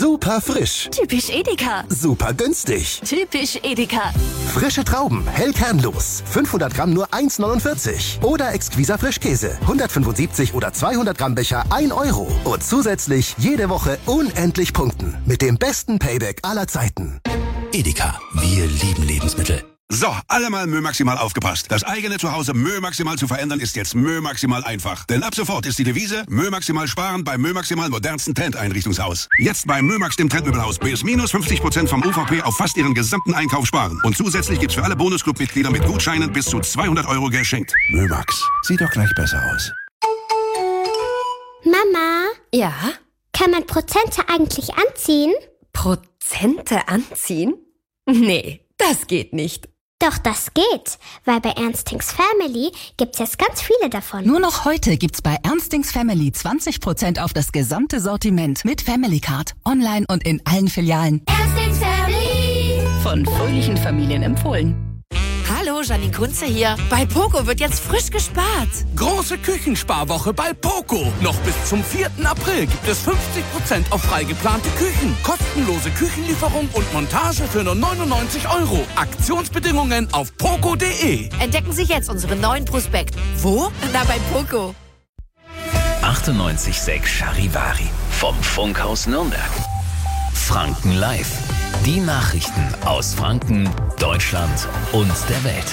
Super frisch. Typisch Edeka. Super günstig. Typisch Edeka. Frische Trauben, hell kernlos. 500 Gramm nur 1,49. Oder exquiser Frischkäse. 175 oder 200 Gramm Becher 1 Euro. Und zusätzlich jede Woche unendlich punkten. Mit dem besten Payback aller Zeiten. Edeka, wir lieben Lebensmittel. So, alle mal Mö Maximal aufgepasst. Das eigene Zuhause Mö Maximal zu verändern ist jetzt Mö Maximal einfach. Denn ab sofort ist die Devise Mö Maximal sparen beim Mö Maximal modernsten Trendeinrichtungshaus. Jetzt bei Mö Max, dem Trendmöbelhaus, bis minus 50% vom UVP auf fast Ihren gesamten Einkauf sparen. Und zusätzlich gibt's für alle Bonusclub-Mitglieder mit Gutscheinen bis zu 200 € geschenkt. Mö Max, sieht doch gleich besser aus. Mama? Ja? Kann man Prozente eigentlich anziehen? Prozente anziehen? Nee, das geht nicht. Doch, das geht, weil bei Ernstings Family gibt's jetzt ganz viele davon. Nur noch heute gibt's bei Ernstings Family 20% auf das gesamte Sortiment mit Family Card. Online und in allen Filialen. Ernstings Family! Von fröhlichen Familien empfohlen. Hallo, Janine Kunze hier. Bei Poco wird jetzt frisch gespart. Große Küchensparwoche bei Poco. Noch bis zum 4. April gibt es 50% auf frei geplante Küchen. Kostenlose Küchenlieferung und Montage für nur 99 €. Aktionsbedingungen auf poco.de. Entdecken Sie jetzt unseren neuen Prospekt. Wo? Na, bei Poco. 98,6 Charivari vom Funkhaus Nürnberg. Franken Live. Die Nachrichten aus Franken, Deutschland und der Welt.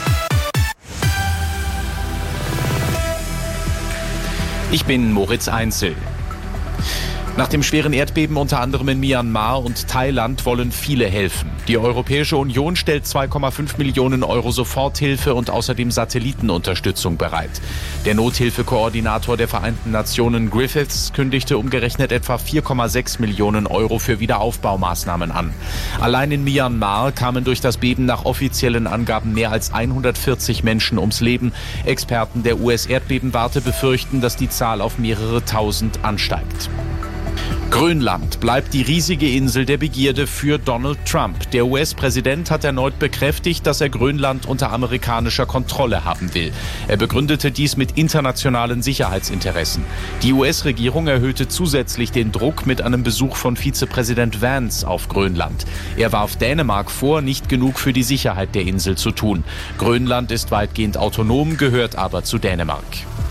Ich bin Moritz Einzel. Nach dem schweren Erdbeben unter anderem in Myanmar und Thailand wollen viele helfen. Die Europäische Union stellt 2,5 Millionen € Soforthilfe und außerdem Satellitenunterstützung bereit. Der Nothilfekoordinator der Vereinten Nationen Griffiths kündigte umgerechnet etwa 4,6 Millionen € für Wiederaufbaumaßnahmen an. Allein in Myanmar kamen durch das Beben nach offiziellen Angaben mehr als 140 Menschen ums Leben. Experten der US-Erdbebenwarte befürchten, dass die Zahl auf mehrere tausend ansteigt. Grönland bleibt die riesige Insel der Begierde für Donald Trump. Der US-Präsident hat erneut bekräftigt, dass er Grönland unter amerikanischer Kontrolle haben will. Er begründete dies mit internationalen Sicherheitsinteressen. Die US-Regierung erhöhte zusätzlich den Druck mit einem Besuch von Vizepräsident Vance auf Grönland. Er warf Dänemark vor, nicht genug für die Sicherheit der Insel zu tun. Grönland ist weitgehend autonom, gehört aber zu Dänemark.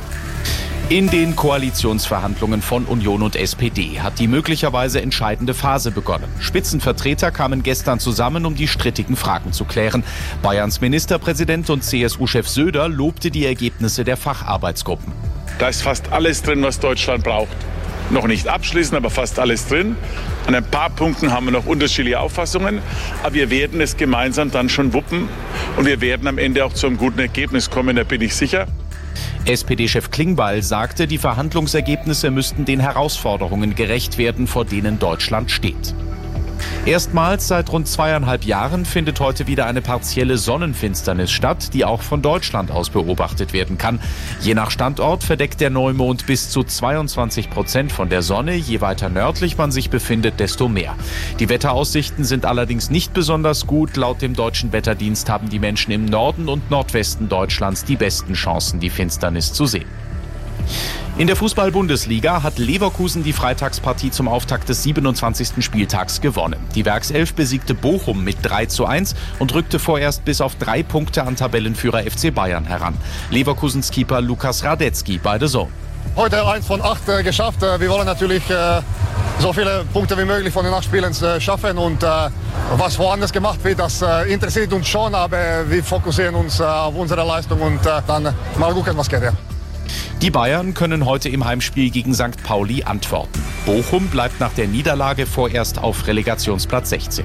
In den Koalitionsverhandlungen von Union und SPD hat die möglicherweise entscheidende Phase begonnen. Spitzenvertreter kamen gestern zusammen, um die strittigen Fragen zu klären. Bayerns Ministerpräsident und CSU-Chef Söder lobte die Ergebnisse der Facharbeitsgruppen. Da ist fast alles drin, was Deutschland braucht. Noch nicht abschließend, aber fast alles drin. An ein paar Punkten haben wir noch unterschiedliche Auffassungen, aber wir werden es gemeinsam dann schon wuppen und wir werden am Ende auch zu einem guten Ergebnis kommen, da bin ich sicher. SPD-Chef Klingbeil sagte, die Verhandlungsergebnisse müssten den Herausforderungen gerecht werden, vor denen Deutschland steht. Erstmals seit rund 2,5 Jahren findet heute wieder eine partielle Sonnenfinsternis statt, die auch von Deutschland aus beobachtet werden kann. Je nach Standort verdeckt der Neumond bis zu 22% von der Sonne. Je weiter nördlich man sich befindet, desto mehr. Die Wetteraussichten sind allerdings nicht besonders gut. Laut dem Deutschen Wetterdienst haben die Menschen im Norden und Nordwesten Deutschlands die besten Chancen, die Finsternis zu sehen. In der Fußball-Bundesliga hat Leverkusen die Freitagspartie zum Auftakt des 27. Spieltags gewonnen. Die Werkself besiegte Bochum mit 3:1 und rückte vorerst bis auf 3 Punkte an Tabellenführer FC Bayern heran. Leverkusens Keeper Lukas Radetzky bei The Zone. Heute 1 von 8 geschafft. Wir wollen natürlich so viele Punkte wie möglich von den 8 Spielen schaffen. Und was woanders gemacht wird, das interessiert uns schon. Aber wir fokussieren uns auf unsere Leistung und dann mal gucken, was geht. Ja. Die Bayern können heute im Heimspiel gegen St. Pauli antworten. Bochum bleibt nach der Niederlage vorerst auf Relegationsplatz 16.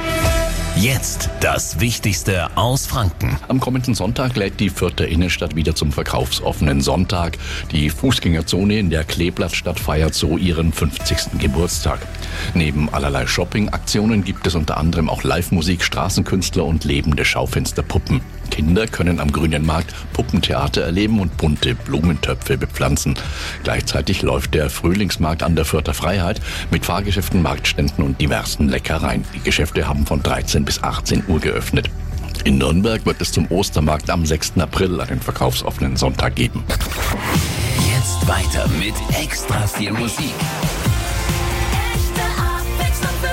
Jetzt das Wichtigste aus Franken. Am kommenden Sonntag lädt die Fürther Innenstadt wieder zum verkaufsoffenen Sonntag. Die Fußgängerzone in der Kleeblattstadt feiert so ihren 50. Geburtstag. Neben allerlei Shopping-Aktionen gibt es unter anderem auch Live-Musik, Straßenkünstler und lebende Schaufensterpuppen. Kinder können am Grünen Markt Puppentheater erleben und bunte Blumentöpfe bepflanzen. Gleichzeitig läuft der Frühlingsmarkt an der Fürther Freiheit mit Fahrgeschäften, Marktständen und diversen Leckereien. Die Geschäfte haben von 13 bis 18 Uhr geöffnet. In Nürnberg wird es zum Ostermarkt am 6. April einen verkaufsoffenen Sonntag geben. Jetzt weiter mit extra viel Musik. Echte Abwechslung.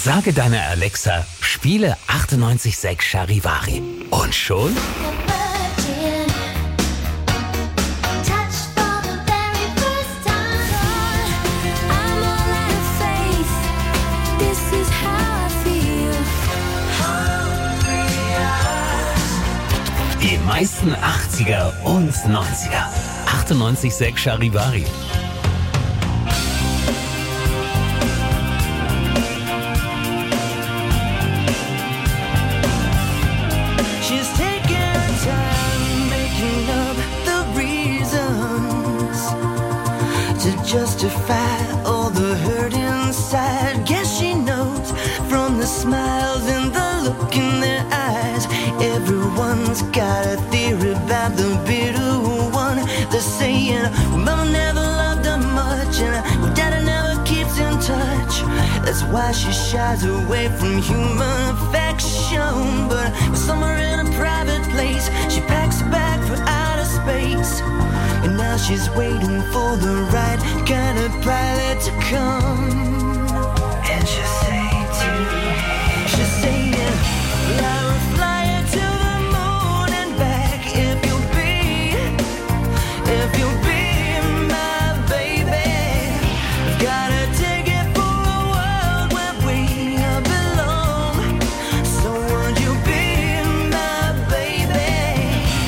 Sage deiner Alexa, spiele 98.6 Charivari. Und schon? Die meisten 80er und 90er. 98.6 Charivari. She's taking her time making up the reasons to justify all the hurt inside. Guess she knows from the smiles and the look in their eyes. Everyone's got a theory about the bitter one. They're saying, well, mama never loved her much, and daddy never keeps in touch. That's why she shies away from human affection. But somewhere in a private place, she packs a bag for outer space. And now she's waiting for the right kind of pilot to come. And she'll say to me, she'll say, I will fly you to the moon and back if you'll be my baby. Gotta take it for a world where we belong. So won't you be my baby?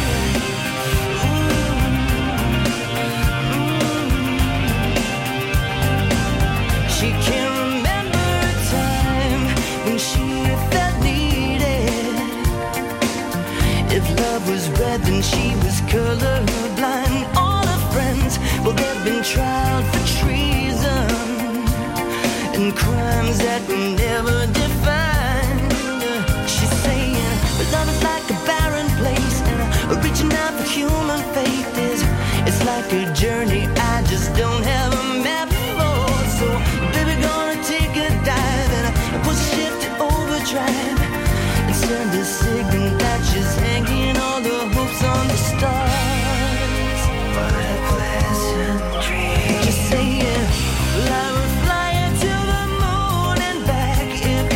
She can't remember a time when she felt needed. If love was red, then she was colorblind. All her friends, well, they've been tried for treason and crimes that were never defined. She's saying, but love is like a barren place, and reaching out for human faith is, it's like a journey I just don't have a map for. So, baby, gonna take a dive and push the ship to overdrive and send a signal that she's hanging all the hopes on the stars. What a pleasant dream. Just saying, well, I will fly you to the moon and back if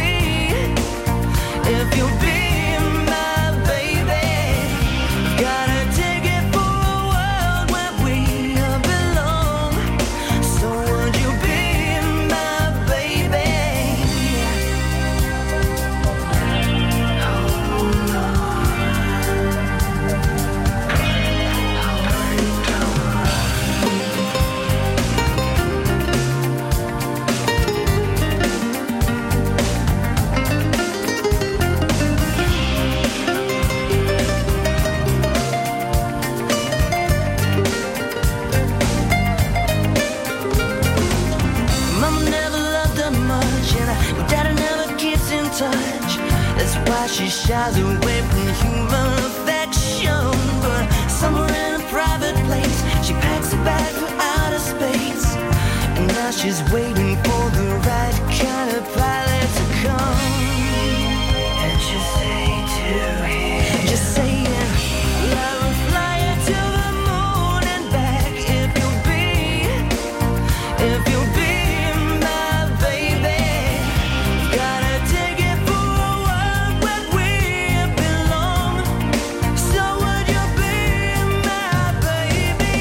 you'll be my baby. Gotta take it for a world where we belong. So would you be my baby? Mama never loved her much, and daddy never keeps in touch. That's why she shies away from human affection. But somewhere in a private place, she packs a bag for outer space. And now she's waiting for the right kind of pilot to come. And she'll say to him, just saying, I will fly you to the moon and back if you'll be my baby. Gotta take it for a world where we belong. So would you be my baby?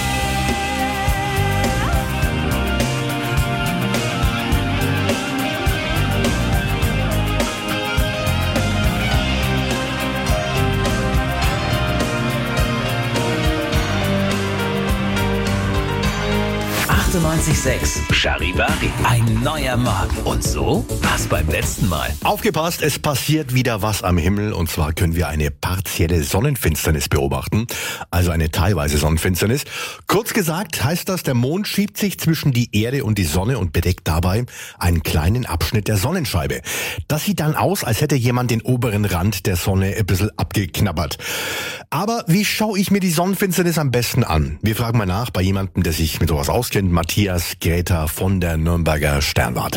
Charivari, ein neuer Morgen. Und so war's beim letzten Mal. Aufgepasst, es passiert wieder was am Himmel, und zwar können wir eine partielle Sonnenfinsternis beobachten, also eine teilweise Sonnenfinsternis. Kurz gesagt heißt das, der Mond schiebt sich zwischen die Erde und die Sonne und bedeckt dabei einen kleinen Abschnitt der Sonnenscheibe. Das sieht dann aus, als hätte jemand den oberen Rand der Sonne ein bisschen abgeknabbert. Aber wie schaue ich mir die Sonnenfinsternis am besten an? Wir fragen mal nach bei jemandem, der sich mit sowas auskennt, Matthias Gräter von der Nürnberger Sternwarte.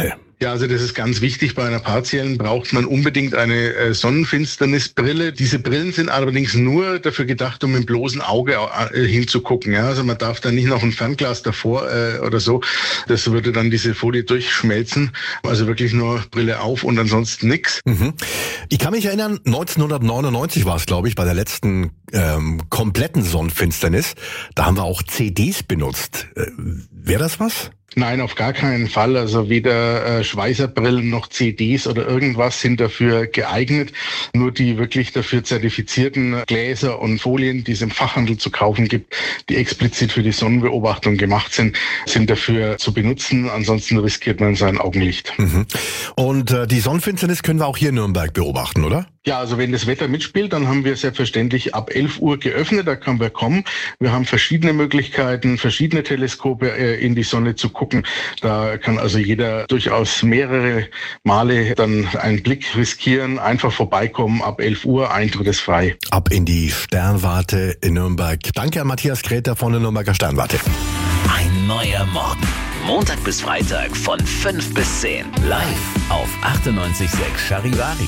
Ja, also das ist ganz wichtig. Bei einer partiellen braucht man unbedingt eine Sonnenfinsternisbrille. Diese Brillen sind allerdings nur dafür gedacht, um mit dem bloßen Auge hinzugucken. Ja, also man darf da nicht noch ein Fernglas davor oder so. Das würde dann diese Folie durchschmelzen. Also wirklich nur Brille auf und ansonsten nix. Ich kann mich erinnern, 1999 war es, glaube ich, bei der letzten kompletten Sonnenfinsternis. Da haben wir auch CDs benutzt. Wäre das was? Nein, auf gar keinen Fall. Also weder Schweißerbrillen noch CDs oder irgendwas sind dafür geeignet. Nur die wirklich dafür zertifizierten Gläser und Folien, die es im Fachhandel zu kaufen gibt, die explizit für die Sonnenbeobachtung gemacht sind, sind dafür zu benutzen. Ansonsten riskiert man sein Augenlicht. Und die Sonnenfinsternis können wir auch hier in Nürnberg beobachten, oder? Ja, also wenn das Wetter mitspielt, dann haben wir selbstverständlich ab 11 Uhr geöffnet, da können wir kommen. Wir haben verschiedene Möglichkeiten, verschiedene Teleskope in die Sonne zu gucken. Da kann also jeder durchaus mehrere Male dann einen Blick riskieren, einfach vorbeikommen, ab 11 Uhr, Eintritt ist frei. Ab in die Sternwarte in Nürnberg. Danke an Matthias Kräter von der Nürnberger Sternwarte. Ein neuer Morgen. Montag bis Freitag von 5 bis 10. Live auf 98.6 Charivari.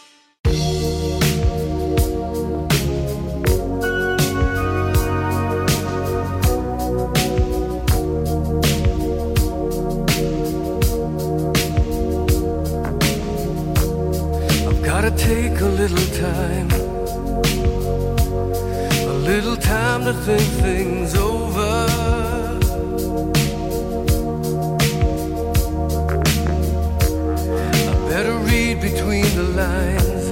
Gotta take a little time to think things over. I better read between the lines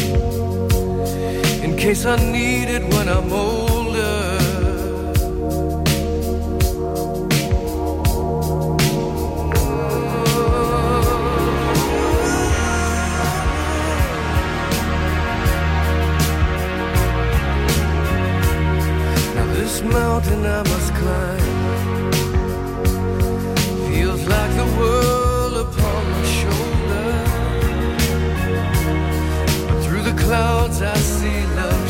in case I need it when I'm older. Mountain I must climb feels like the world upon my shoulder. But through the clouds I see love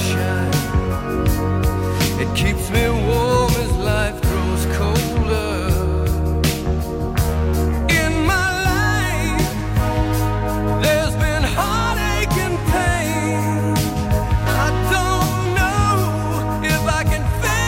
shine. It keeps me warm as life grows colder. In my life there's been heartache and pain. I don't know if I can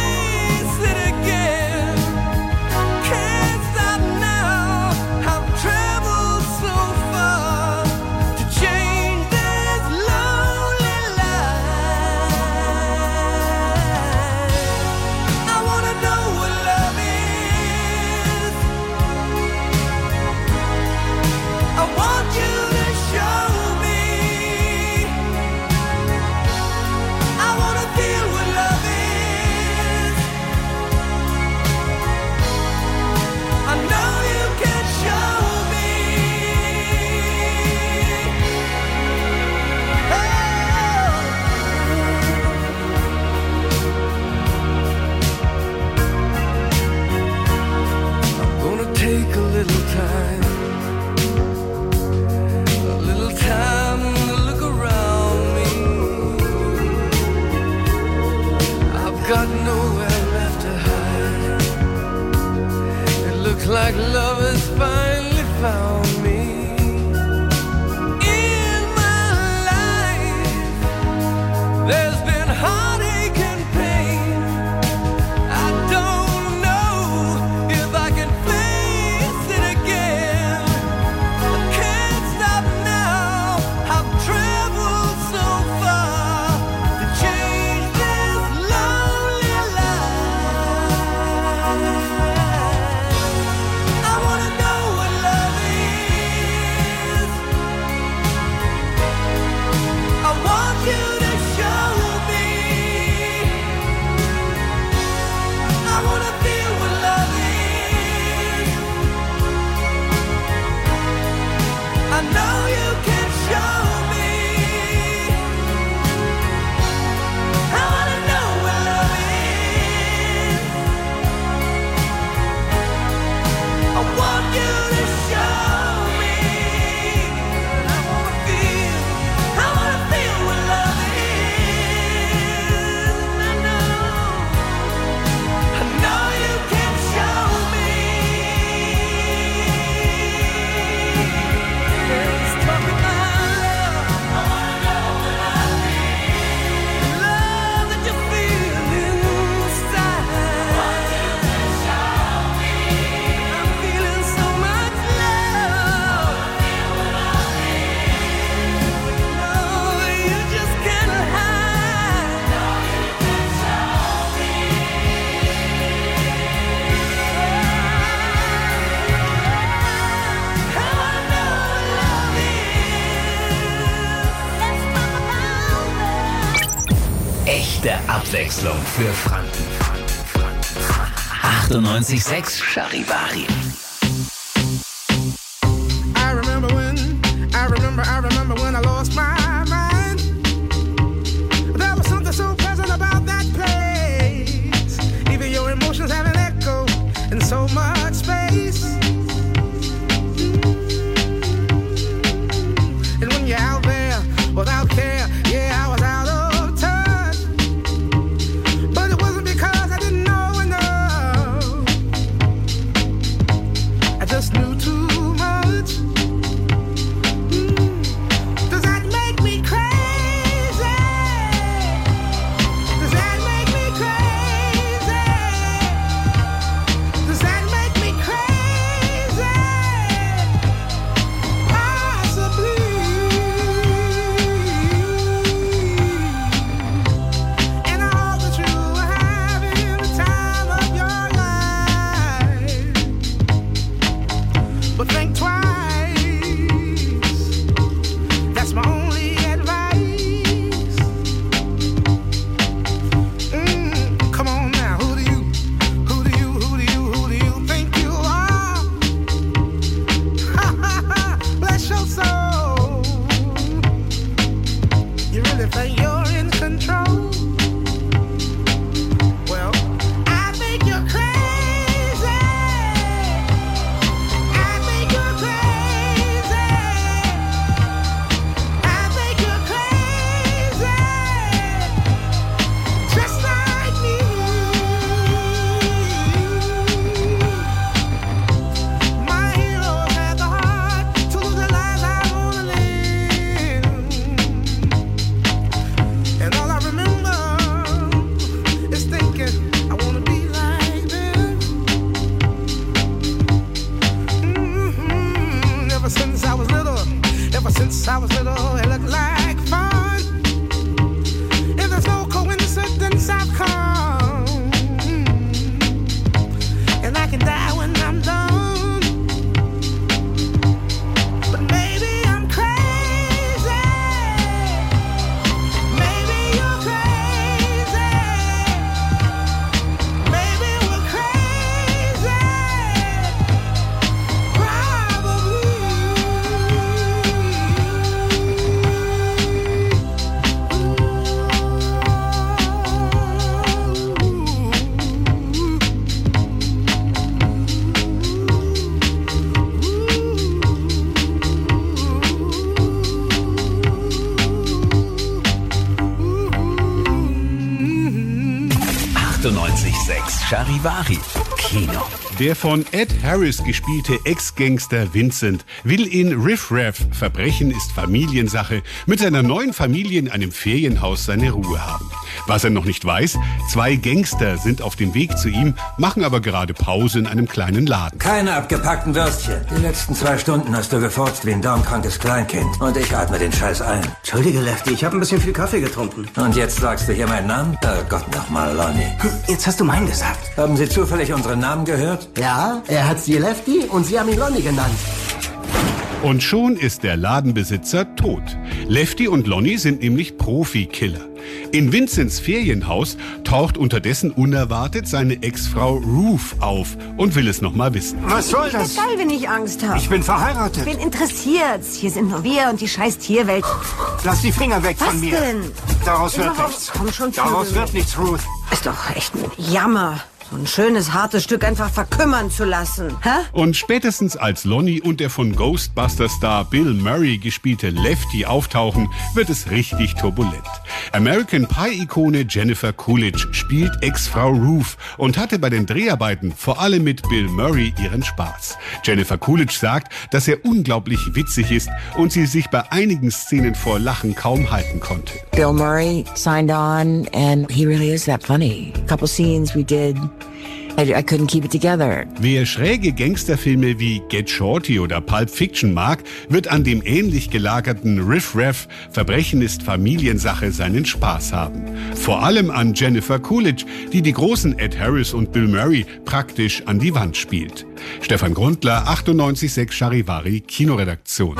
like love has finally found me. In my life there's been heartache and pain. I don't know if I can face it again. I can't stop now. I've traveled so far to change this lonely life. I wanna know what love is. Abwechslung für Franken. 98,6 Charivari. I remember when I lost my mind. There was something so pleasant about that place. Even your emotions have an echo in so much space. And when you're out there without care, yeah, I was out of touch. But it wasn't because I didn't know enough. I just knew too much. Does that make me crazy? Does that make me crazy? Does that make me crazy? Possibly. And I hope that you are having the time of your life. But think twice. That's my only advice. Come on now, who do you think you are? Bless your soul. You really think you're in control? Well, I think you're crazy. I think you're crazy. I think you're crazy. Just like me. My heroes had the heart to lose the lives I wanna live. And all I remember is thinking I wanna be like them. Ever since I was little, it looked like fun. If there's no coincidence, I've come. And I can die when I'm done. But maybe I'm crazy. Maybe you're crazy. Maybe we're crazy. Charivari. Kino. Der von Ed Harris gespielte Ex-Gangster Vincent will in Riff Raff, Verbrechen ist Familiensache, mit seiner neuen Familie in einem Ferienhaus seine Ruhe haben. Was er noch nicht weiß, 2 Gangster sind auf dem Weg zu ihm, machen aber gerade Pause in einem kleinen Laden. Keine abgepackten Würstchen. Die letzten 2 Stunden hast du gefurzt wie ein darmkrankes Kleinkind. Und ich atme den Scheiß ein. Entschuldige, Lefty, ich habe ein bisschen viel Kaffee getrunken. Und jetzt sagst du hier meinen Namen? Gott nochmal, Lonnie. Jetzt hast du meinen gesagt. Haben Sie zufällig unseren Namen gehört? Ja, er hat sie Lefty und Sie haben ihn Lonnie genannt. Und schon ist der Ladenbesitzer tot. Lefty und Lonnie sind nämlich Profikiller. In Vincents Ferienhaus taucht unterdessen unerwartet seine Ex-Frau Ruth auf und will es noch mal wissen. Was soll das? Ist geil, wenn ich Angst habe. Ich bin verheiratet. Wen interessiert's? Hier sind nur wir und die scheiß Tierwelt. Lass die Finger weg von mir. Was denn? Daraus wird Überhaupt, nichts. komm schon, Daraus Vögel. wird nichts, Ruth. Ist doch echt ein Jammer. So ein schönes, hartes Stück einfach verkümmern zu lassen. Hä? Und spätestens als Lonnie und der von Ghostbuster-Star Bill Murray gespielte Lefty auftauchen, wird es richtig turbulent. American Pie-Ikone Jennifer Coolidge spielt Ex-Frau Ruth und hatte bei den Dreharbeiten vor allem mit Bill Murray ihren Spaß. Jennifer Coolidge sagt, dass er unglaublich witzig ist und sie sich bei einigen Szenen vor Lachen kaum halten konnte. Bill Murray signed on and he really is that funny. A couple scenes we did, I couldn't keep it together. Wer schräge Gangsterfilme wie Get Shorty oder Pulp Fiction mag, wird an dem ähnlich gelagerten Riff Raff, Verbrechen ist Familiensache, seinen Spaß haben. Vor allem an Jennifer Coolidge, die die großen Ed Harris und Bill Murray praktisch an die Wand spielt. Stefan Grundler, 98,6 Charivari, Kinoredaktion.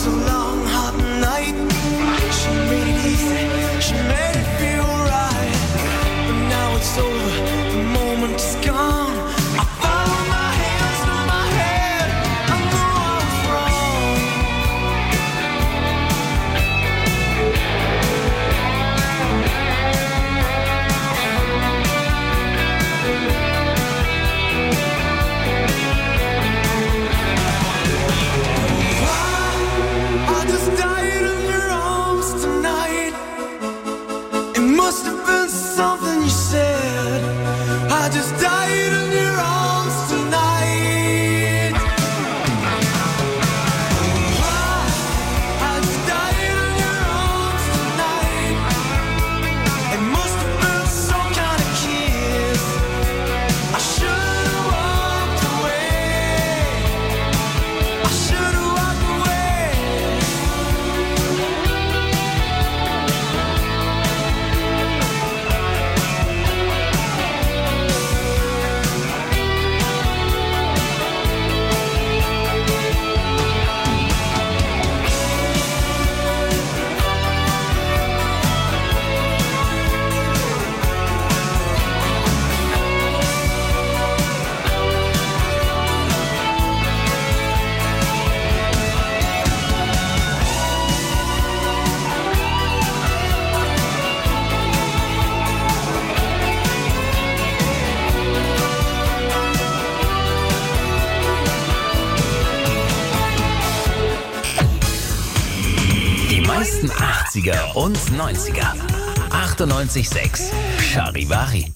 was a long, hot night. She made it easy, she made it feel right. But now it's over, the moment is gone. I follow my hands to my head, I know I was wrong. I just died in your arms tonight. It must have been something you said. I just died in your arms tonight. I just died in your arms tonight. It must have been some kind of kiss. I should have walked away. I should have walked away. Die meisten 80er und 90er. 98,6 Charivari.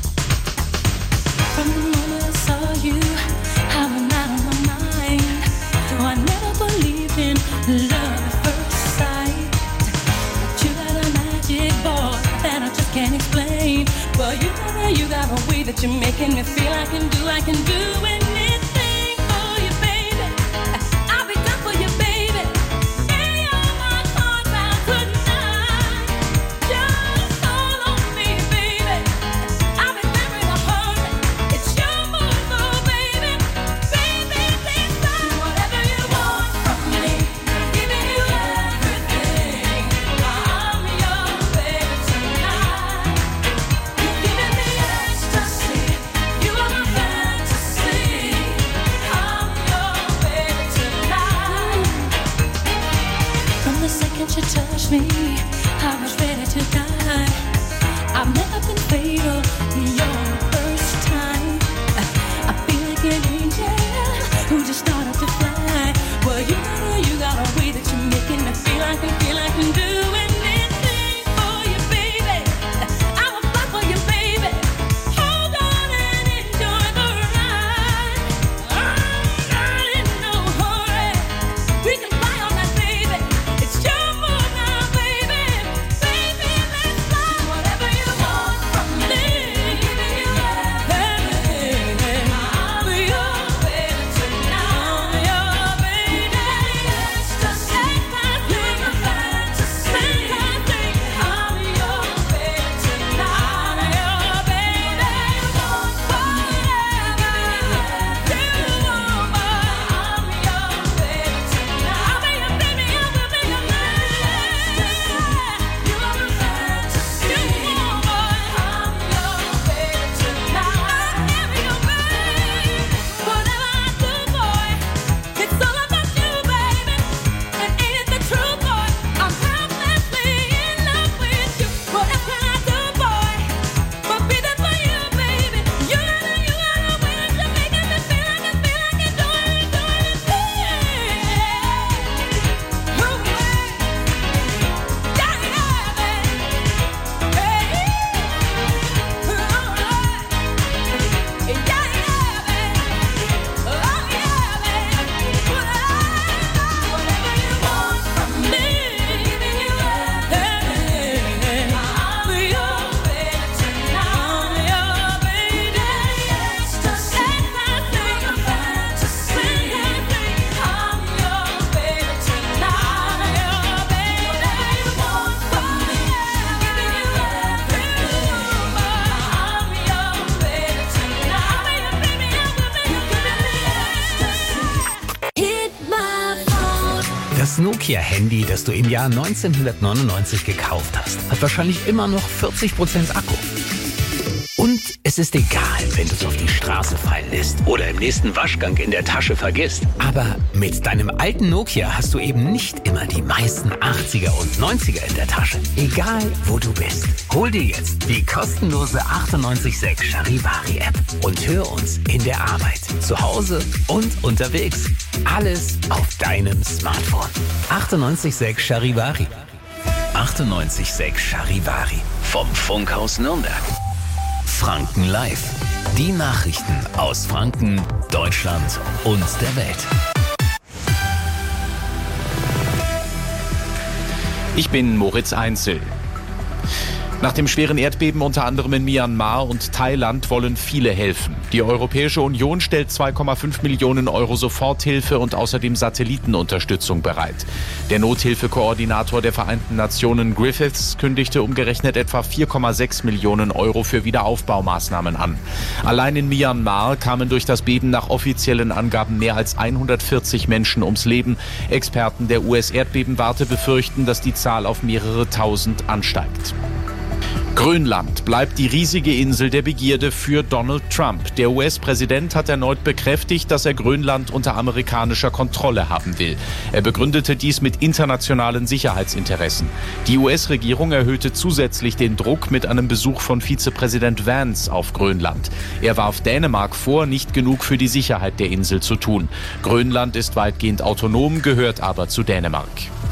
From the moment I saw you, I went out of my mind. Though I never believed in love at first sight. But you got a magic boy that I just can't explain. Well, you got a way that you're making me feel I can do anything for you, baby. I'll be done for you, baby. Any of my heart bound tonight. Just call on me, baby. I'll be there in a hurry. It's your move, oh, baby. Baby, please do whatever you want from me. Giving you everything. I'm your baby tonight. You're giving me ecstasy. You are my fantasy. I'm your baby tonight. From the second you touched me, I was ready to die. I've never been fatal, you're the first time. I feel like an angel who just started to fly. Well, you got a way that you're making me feel I can do anything for you, baby. I will fly for you, baby. Hold on and enjoy the ride. I'm not in no hurry. We can fly on that, baby. It's your move now, baby. Baby, Das Nokia-Handy, das du im Jahr 1999 gekauft hast, hat wahrscheinlich immer noch 40% Akku. Und es ist egal, wenn du es auf die Straße fallen lässt oder im nächsten Waschgang in der Tasche vergisst. Aber mit deinem alten Nokia hast du eben nicht immer die meisten 80er und 90er in der Tasche. Egal, wo du bist. Hol dir jetzt die kostenlose 98.6 Charivari-App und hör uns in der Arbeit, zu Hause und unterwegs. Alles auf deinem Smartphone. 98.6 Charivari. 98.6 Charivari. Vom Funkhaus Nürnberg. Franken Live. Die Nachrichten aus Franken, Deutschland und der Welt. Ich bin Moritz Einzel. Nach dem schweren Erdbeben unter anderem in Myanmar und Thailand wollen viele helfen. Die Europäische Union stellt 2,5 Millionen Euro Soforthilfe und außerdem Satellitenunterstützung bereit. Der Nothilfekoordinator der Vereinten Nationen Griffiths kündigte umgerechnet etwa 4,6 Millionen Euro für Wiederaufbaumaßnahmen an. Allein in Myanmar kamen durch das Beben nach offiziellen Angaben mehr als 140 Menschen ums Leben. Experten der US-Erdbebenwarte befürchten, dass die Zahl auf mehrere tausend ansteigt. Grönland bleibt die riesige Insel der Begierde für Donald Trump. Der US-Präsident hat erneut bekräftigt, dass er Grönland unter amerikanischer Kontrolle haben will. Er begründete dies mit internationalen Sicherheitsinteressen. Die US-Regierung erhöhte zusätzlich den Druck mit einem Besuch von Vizepräsident Vance auf Grönland. Er warf Dänemark vor, nicht genug für die Sicherheit der Insel zu tun. Grönland ist weitgehend autonom, gehört aber zu Dänemark.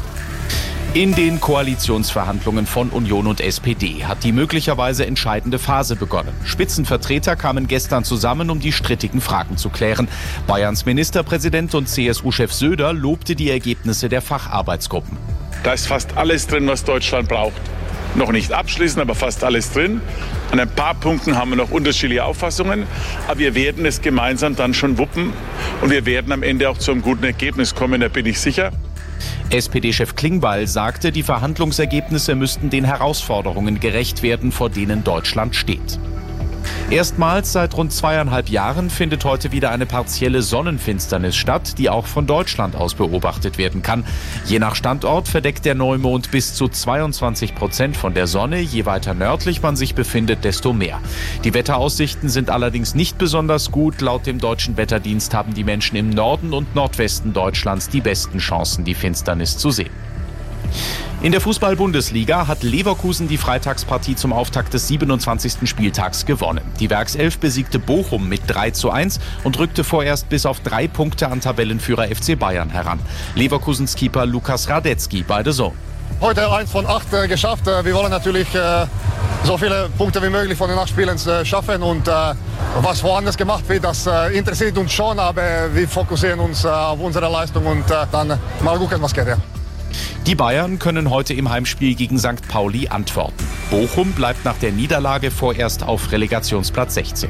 In den Koalitionsverhandlungen von Union und SPD hat die möglicherweise entscheidende Phase begonnen. Spitzenvertreter kamen gestern zusammen, um die strittigen Fragen zu klären. Bayerns Ministerpräsident und CSU-Chef Söder lobte die Ergebnisse der Facharbeitsgruppen. Da ist fast alles drin, was Deutschland braucht. Noch nicht abschließend, aber fast alles drin. An ein paar Punkten haben wir noch unterschiedliche Auffassungen, aber wir werden es gemeinsam dann schon wuppen und wir werden am Ende auch zu einem guten Ergebnis kommen, da bin ich sicher. SPD-Chef Klingbeil sagte, die Verhandlungsergebnisse müssten den Herausforderungen gerecht werden, vor denen Deutschland steht. Erstmals seit rund 2,5 Jahren findet heute wieder eine partielle Sonnenfinsternis statt, die auch von Deutschland aus beobachtet werden kann. Je nach Standort verdeckt der Neumond bis zu 22% von der Sonne. Je weiter nördlich man sich befindet, desto mehr. Die Wetteraussichten sind allerdings nicht besonders gut. Laut dem Deutschen Wetterdienst haben die Menschen im Norden und Nordwesten Deutschlands die besten Chancen, die Finsternis zu sehen. In der Fußball-Bundesliga hat Leverkusen die Freitagspartie zum Auftakt des 27. Spieltags gewonnen. Die Werkself besiegte Bochum mit 3:1 und rückte vorerst bis auf 3 Punkte an Tabellenführer FC Bayern heran. Leverkusens Keeper Lukas Radetzky bei The Zone. Heute 1 von 8 geschafft. Wir wollen natürlich so viele Punkte wie möglich von den 8 Spielen schaffen. Und was woanders gemacht wird, das interessiert uns schon. Aber wir fokussieren uns auf unsere Leistung und dann mal gucken, was geht. Ja. Die Bayern können heute im Heimspiel gegen St. Pauli antworten. Bochum bleibt nach der Niederlage vorerst auf Relegationsplatz 16.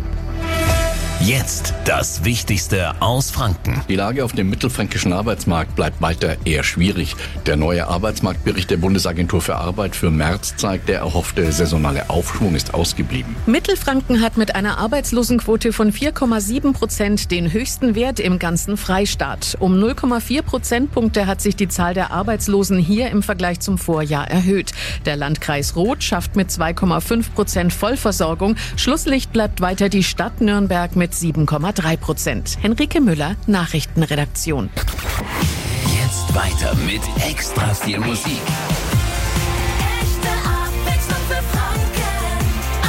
Jetzt das Wichtigste aus Franken. Die Lage auf dem mittelfränkischen Arbeitsmarkt bleibt weiter eher schwierig. Der neue Arbeitsmarktbericht der Bundesagentur für Arbeit für März zeigt, der erhoffte saisonale Aufschwung ist ausgeblieben. Mittelfranken hat mit einer Arbeitslosenquote von 4,7% den höchsten Wert im ganzen Freistaat. Um 0,4 Prozentpunkte hat sich die Zahl der Arbeitslosen hier im Vergleich zum Vorjahr erhöht. Der Landkreis Roth schafft mit 2,5% Vollversorgung. Schlusslicht bleibt weiter die Stadt Nürnberg mit 7,3%. Henrike Müller, Nachrichtenredaktion. Jetzt weiter mit extra viel Musik. Echte Abwechslung für Franken.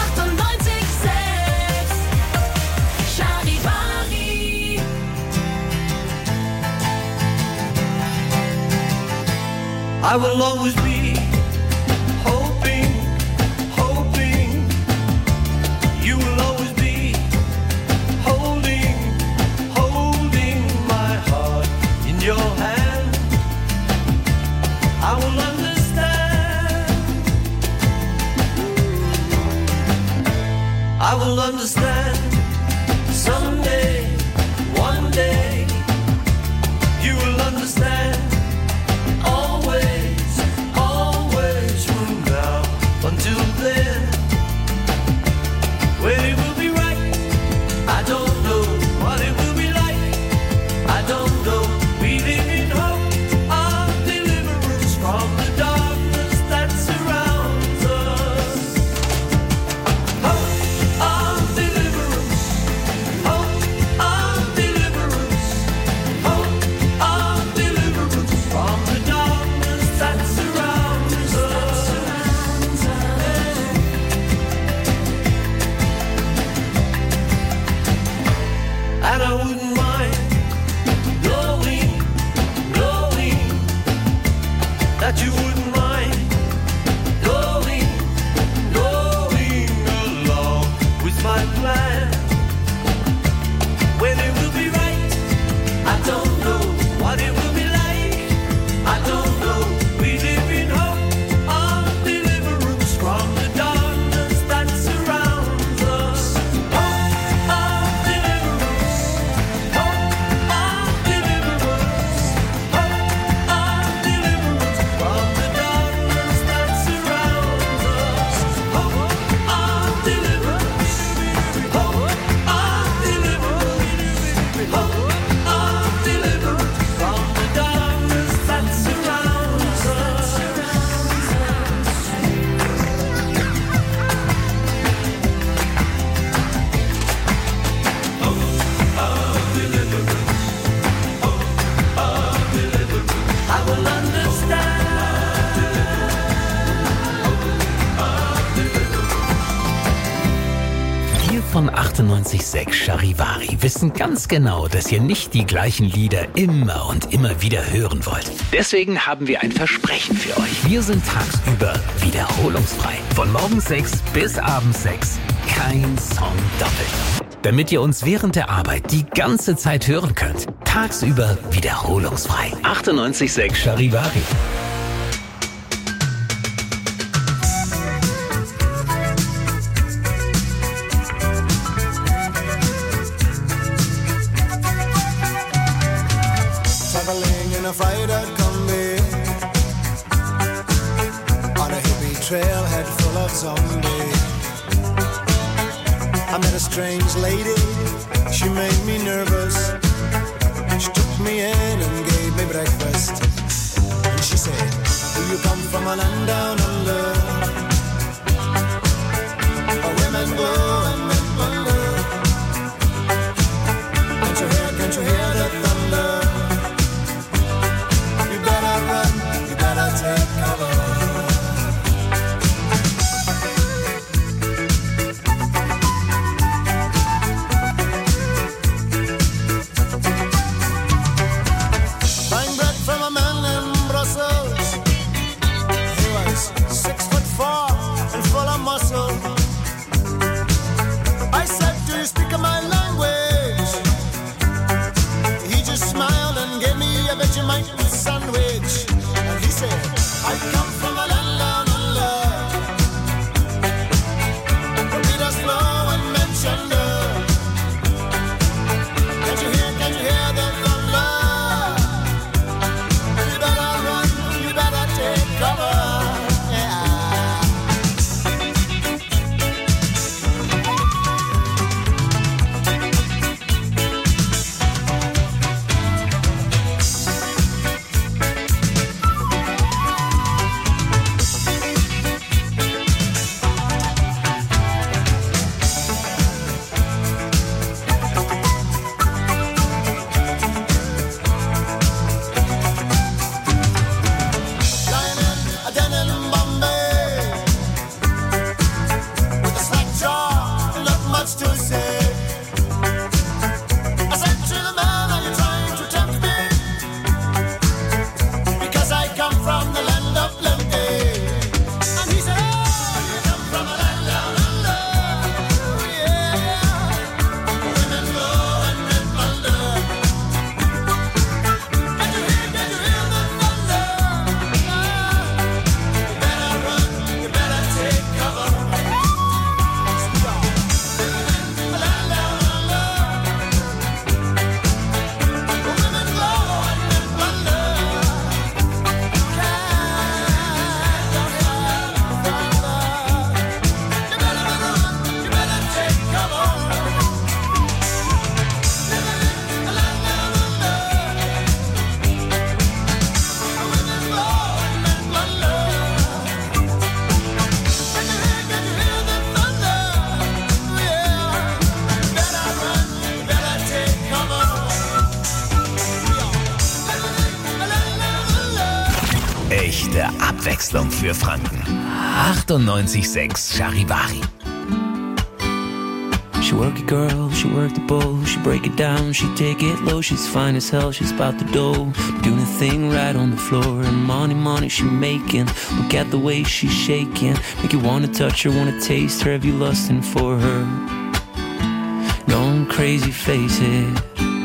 98.6 Charivari. I will always be hoping, hoping. You will always be holding, holding my heart in your hand. I will understand. I will understand someday, one day. You will understand. Always, always from now until then. When it will be right, I don't know what it will be like. I don't know. We live in hope of that you wouldn't mind going along with my plan. When it will be right, I don't know what it will be like. I don't know. We live in hope of deliverance from the darkness that surrounds us. Hope of deliverance. Hope of deliverance. Hope of deliverance from the darkness that surrounds us. Hope of deliverance. Hope of deliverance. Hope of deliverance from the darkness that surrounds us. I will understand. 4 von 98,6 Charivari wissen ganz genau, dass ihr nicht die gleichen Lieder immer und immer wieder hören wollt. Deswegen haben wir ein Versprechen für euch. Wir sind tagsüber wiederholungsfrei. Von morgens 6 bis abends 6. Kein Song doppelt. Damit ihr uns während der Arbeit die ganze Zeit hören könnt. Tagsüber wiederholungsfrei. 98,6 Charivari. Traveling in a freighter combi on a hippie trailhead full of zombies. I met a strange lady, she made me nervous. She took me in and gave me breakfast. And she said, do you come from a land down under? Where women go and men wonder. Can't you hear the thunder? You better run, you better take cover. Buying bread from a man in Brussels. He was 6'4" and full of muscle. I said, do you speak my language? He just smiled and gave me a Vegemite sandwich. And he said, I come from a land down under. The beaters blow and men chunder. Can't you hear the thunder? You better run, you better take cover. Echte Abwechslung für Franken. 98,6 Charivari. She She work it, girl, she work the bowl. She break it down, she take it low. She's fine as hell, she's about the dough. Doing a thing right on the floor. And money she making. Look at the way she's shaking. Make you wanna touch her, wanna taste her. Have you lusting for her? Going crazy, face it.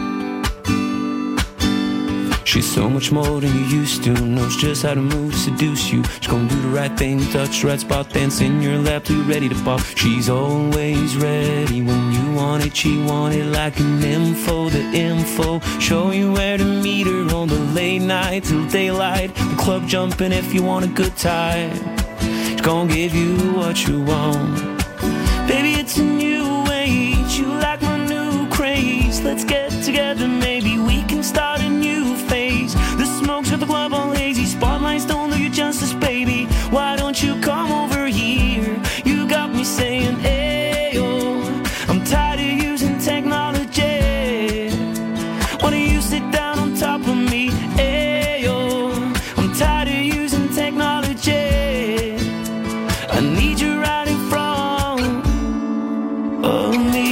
She's so much more than you used to. Knows just how to move to seduce you. She's gonna do the right thing, touch the right spot, dance in your lap till you're ready to pop. She's always ready when you want it. She want it like an info, the info. Show you where to meet her on the late night till daylight. The club jumping if you want a good time. She's gonna give you what you want. Baby, it's a new age. You like my new craze. Let's get together, maybe we can start a new phase. The smoke's got the club all hazy. Spotlights don't do you justice, baby. Why don't you come over here? You got me saying, ayo. I'm tired of using technology. Why don't you sit down on top of me? Ayo. I'm tired of using technology. I need you right in front of me.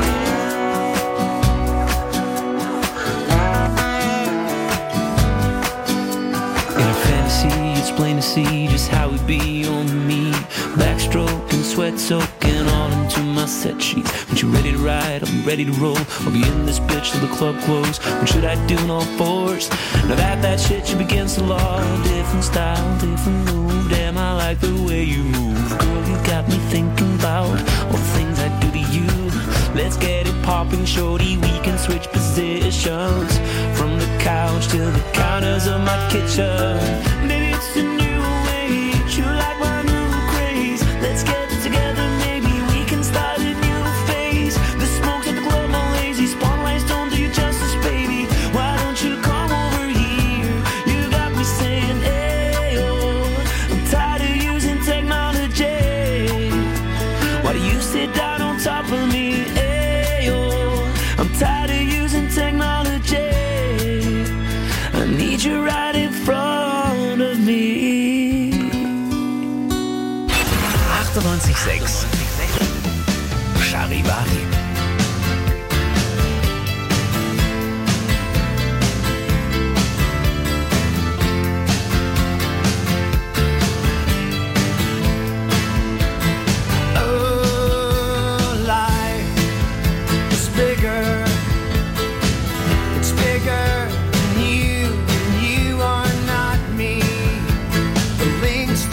It's plain to see just how we be on me. Backstroke and sweat soaking all into my set sheets. When you're ready to ride, I'll be ready to roll. I'll be in this bitch till the club close. What should I do in all fours? Now that shit should begin to law. Different style, different move. Damn, I like the way you move. Girl, you got me thinking about all the things I do to you. Let's get it popping, shorty. We can switch positions from the couch to the counters of my kitchen. Baby, it's a new age. You like my new craze. Let's get together, maybe we can start a new phase. The smoke's at the club all lazy. Spotlights don't do you justice, baby. Why don't you come over here? You got me saying, ayo. I'm tired of using technology. Why do you sit down on top of me? Ayo. I'm tired of using technology. I need you right in front of me. 98.6 Charivari.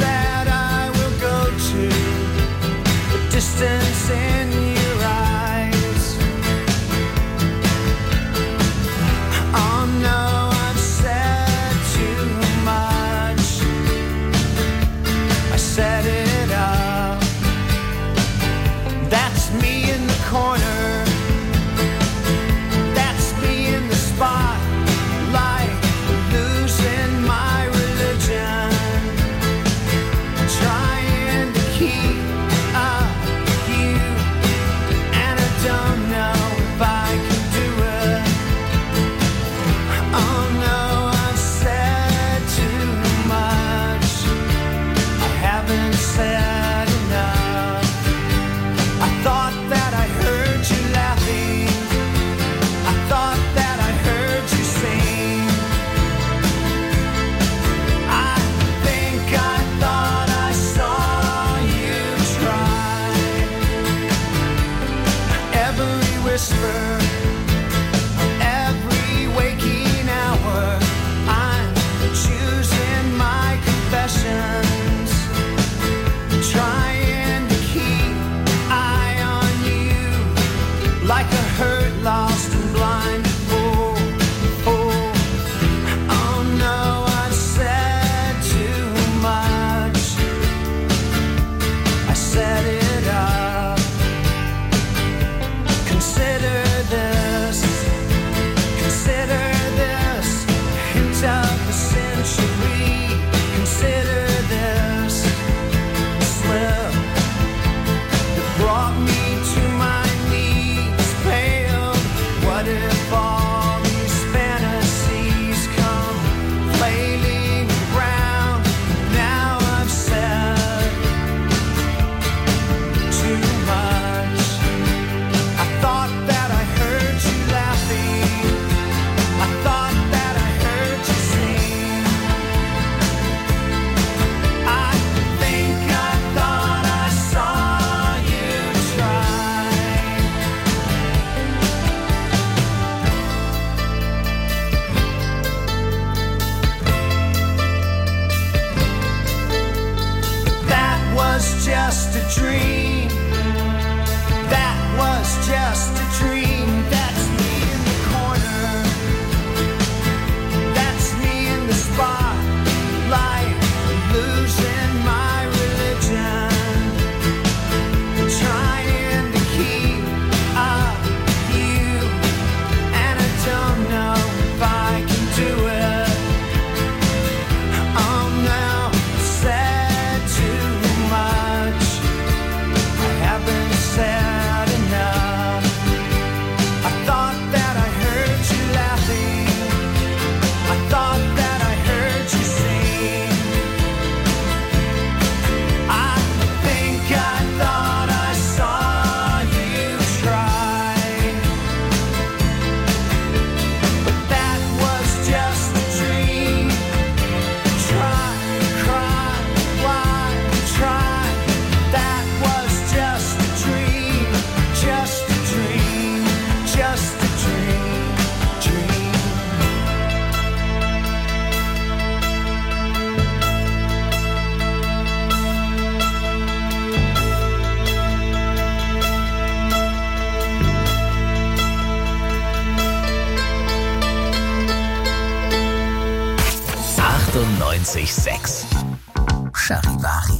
Distance in your eyes. 98,6. Charivari.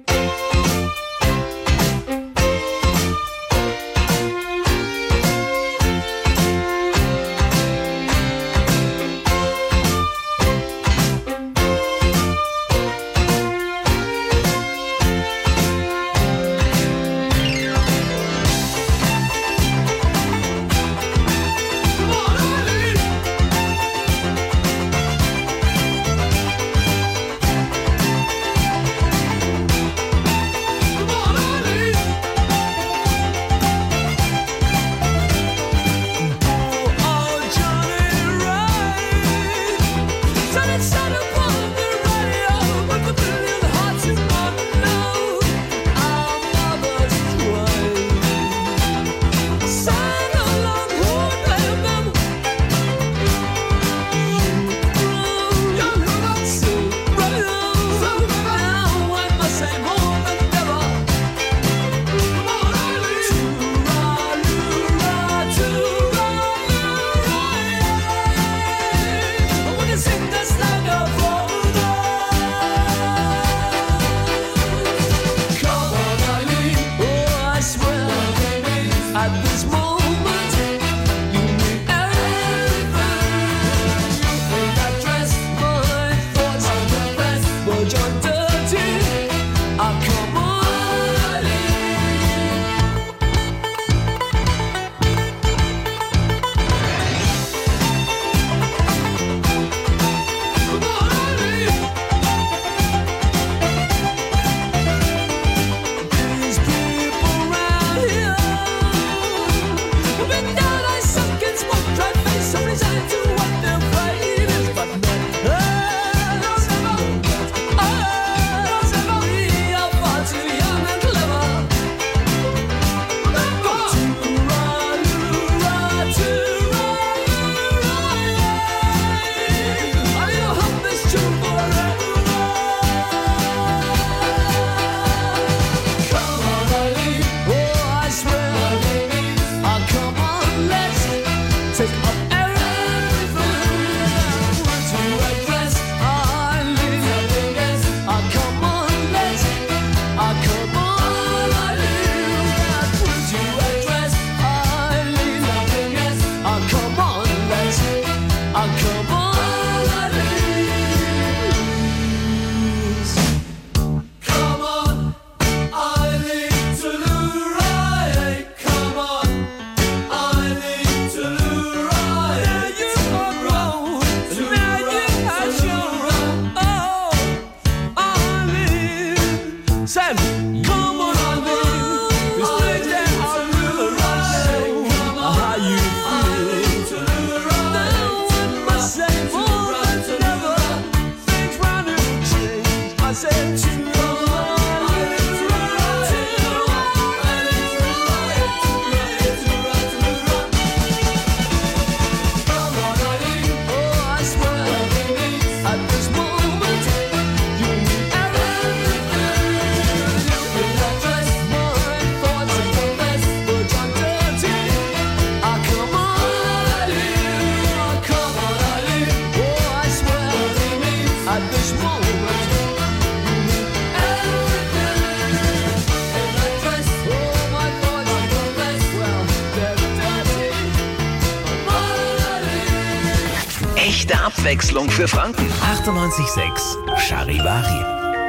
Echte Abwechslung für Franken. 98,6 Charivari.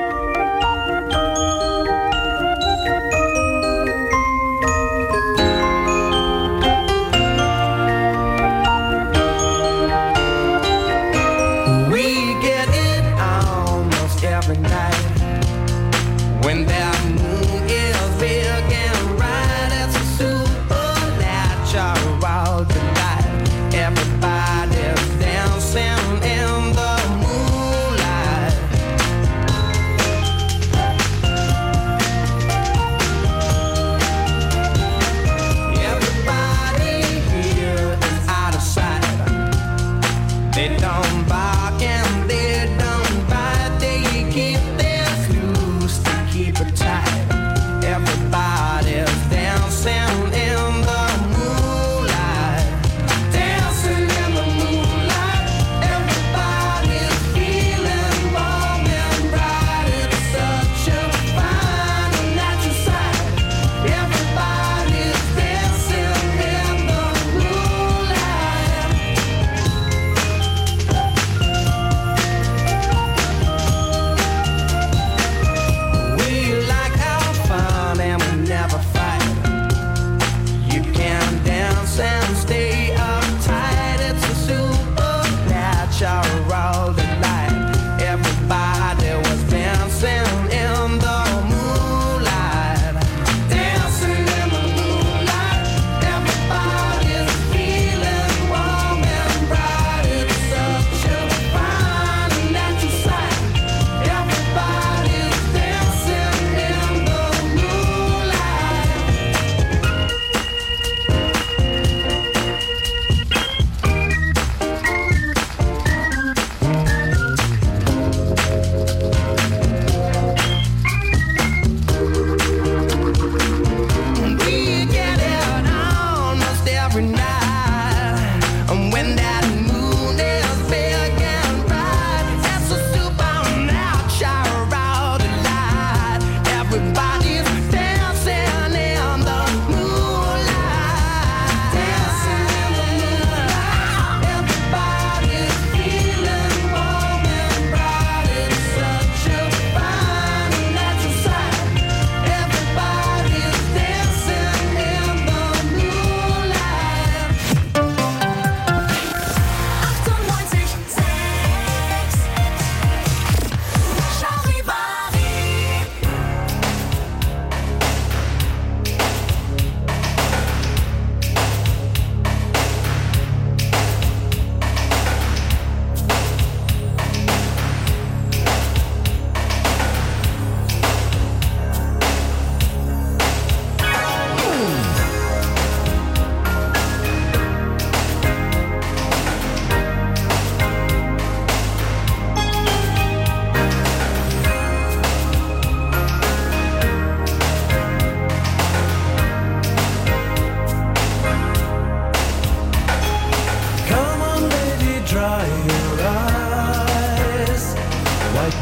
We get it almost every night when that moon is big and bright. It's a supernatural delight. Everybody's dancing in the moonlight. Everybody here is out of sight. They don't bark and they don't bite. They keep their clues to keep it tight.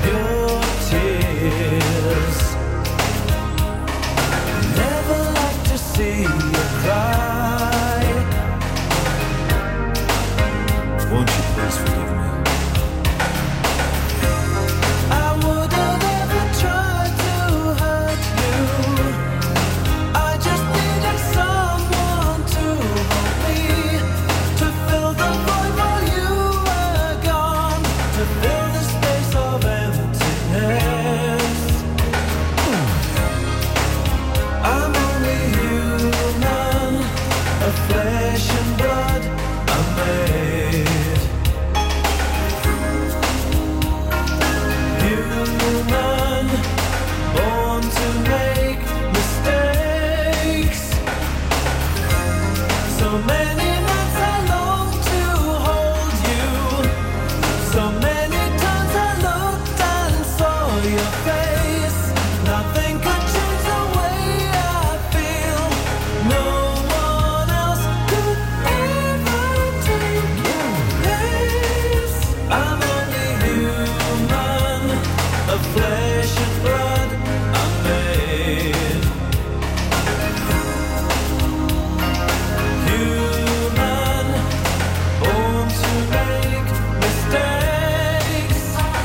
your tears. Never like to see you cry. Won't you please forgive me? I would have ever tried to hurt you. I just needed someone to hold me, to fill the void while you were gone, to fill the space of emptiness. I'm only human, of flesh and blood I'm made. Human, born to make mistakes. So many nights I long to hold you. So many times I looked and saw your face. Nothing could change the way I feel. No one else could ever take your place. I'm only human, of flesh and blood I'm made. Human, born to make mistakes.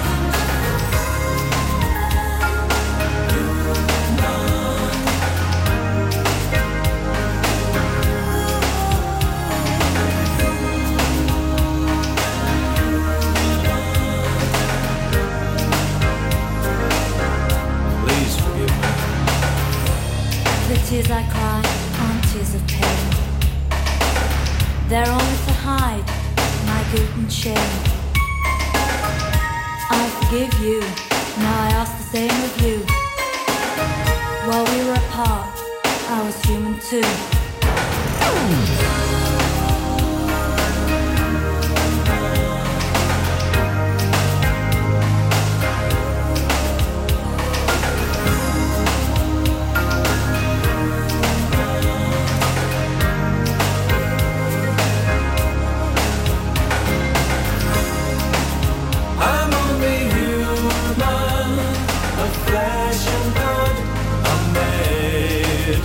Please forgive me. The tears I cry aren't tears of pain. They're only to hide my guilt and shame. I forgive you, now I ask the same of you. While we were apart, I was human too. I'm only human, of flesh and blood I'm made.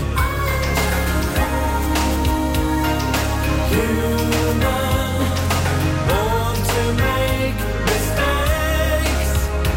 Human, born to make mistakes.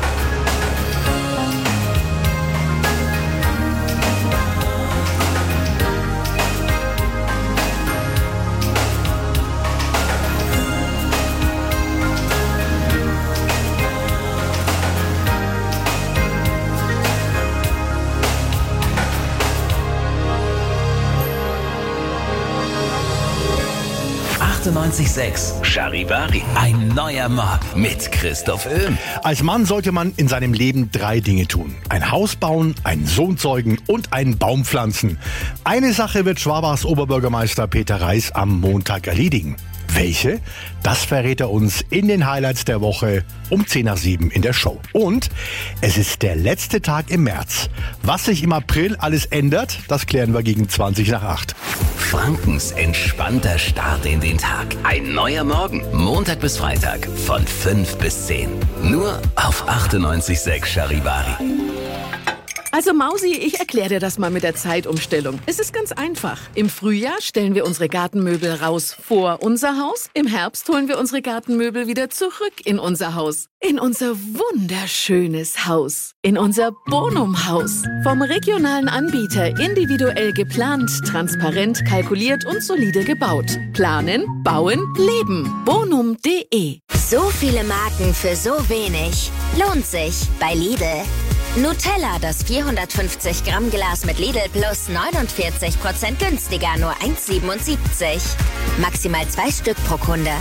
Charivari, ein neuer Morgen mit Christoph Öhm. Als Mann sollte man in seinem Leben 3 Dinge tun. Ein Haus bauen, einen Sohn zeugen und einen Baum pflanzen. Eine Sache wird Schwabachs Oberbürgermeister Peter Reis am Montag erledigen. Welche? Das verrät er uns in den Highlights der Woche um 6:10 in der Show. Und es ist der letzte Tag im März. Was sich im April alles ändert, das klären wir gegen 7:20. Frankens entspannter Start in den Tag. Ein neuer Morgen. Montag bis Freitag von 5 bis 10. Nur auf 98,6 Charivari. Also Mausi, ich erkläre dir das mal mit der Zeitumstellung. Es ist ganz einfach. Im Frühjahr stellen wir unsere Gartenmöbel raus vor unser Haus. Im Herbst holen wir unsere Gartenmöbel wieder zurück in unser Haus. In unser wunderschönes Haus. In unser Bonum-Haus. Vom regionalen Anbieter individuell geplant, transparent kalkuliert und solide gebaut. Planen, bauen, leben. Bonum.de. So viele Marken für so wenig. Lohnt sich bei Lidl. Nutella, das 450 Gramm Glas mit Lidl Plus 49% günstiger, nur 1,77. Maximal 2 Stück pro Kunde.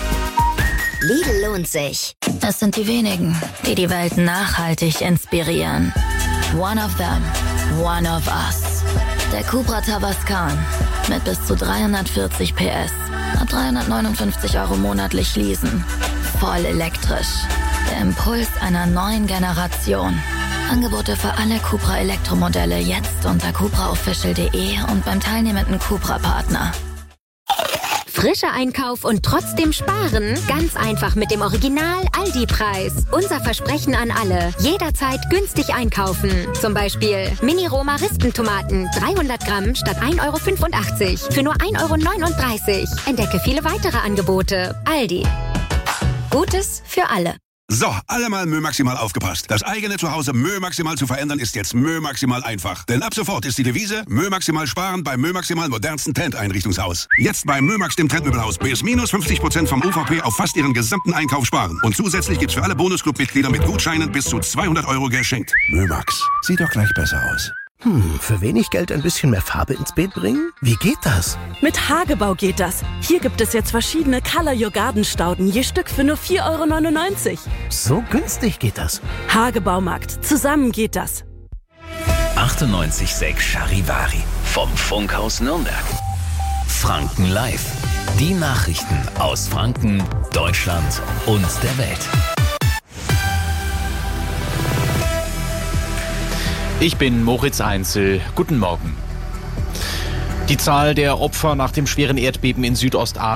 Lidl lohnt sich. Es sind die wenigen, die die Welt nachhaltig inspirieren. One of them, one of us. Der Cupra Tavascan mit bis zu 340 PS. Ab 359 € monatlich leasen. Voll elektrisch. Der Impuls einer neuen Generation. Angebote für alle Cupra Elektromodelle jetzt unter cupraofficial.de und beim teilnehmenden Cupra-Partner. Frischer Einkauf und trotzdem sparen? Ganz einfach mit dem Original Aldi-Preis. Unser Versprechen an alle. Jederzeit günstig einkaufen. Zum Beispiel Mini-Roma-Rispentomaten 300 Gramm statt 1,85 € für nur 1,39 €. Entdecke viele weitere Angebote. Aldi. Gutes für alle. So, alle mal Mö Maximal aufgepasst. Das eigene Zuhause Mö Maximal zu verändern ist jetzt Mö Maximal einfach. Denn ab sofort ist die Devise Mö Maximal sparen beim Mö Maximal modernsten Trend-Einrichtungshaus. Jetzt bei Mö Max dem Trendmöbelhaus bis minus 50% vom UVP auf fast Ihren gesamten Einkauf sparen. Und zusätzlich gibt's für alle Bonusclub-Mitglieder mit Gutscheinen bis zu 200 € geschenkt. Mö Max, sieht doch gleich besser aus. Für wenig Geld ein bisschen mehr Farbe ins Beet bringen? Wie geht das? Mit Hagebau geht das. Hier gibt es jetzt verschiedene Color Your Garden Stauden, je Stück für nur 4,99 €. So günstig geht das. Hagebaumarkt. Zusammen geht das. 98,6 Charivari vom Funkhaus Nürnberg. Franken Live. Die Nachrichten aus Franken, Deutschland und der Welt. Ich bin Moritz Einzel. Guten Morgen. Die Zahl der Opfer nach dem schweren Erdbeben in Südostasien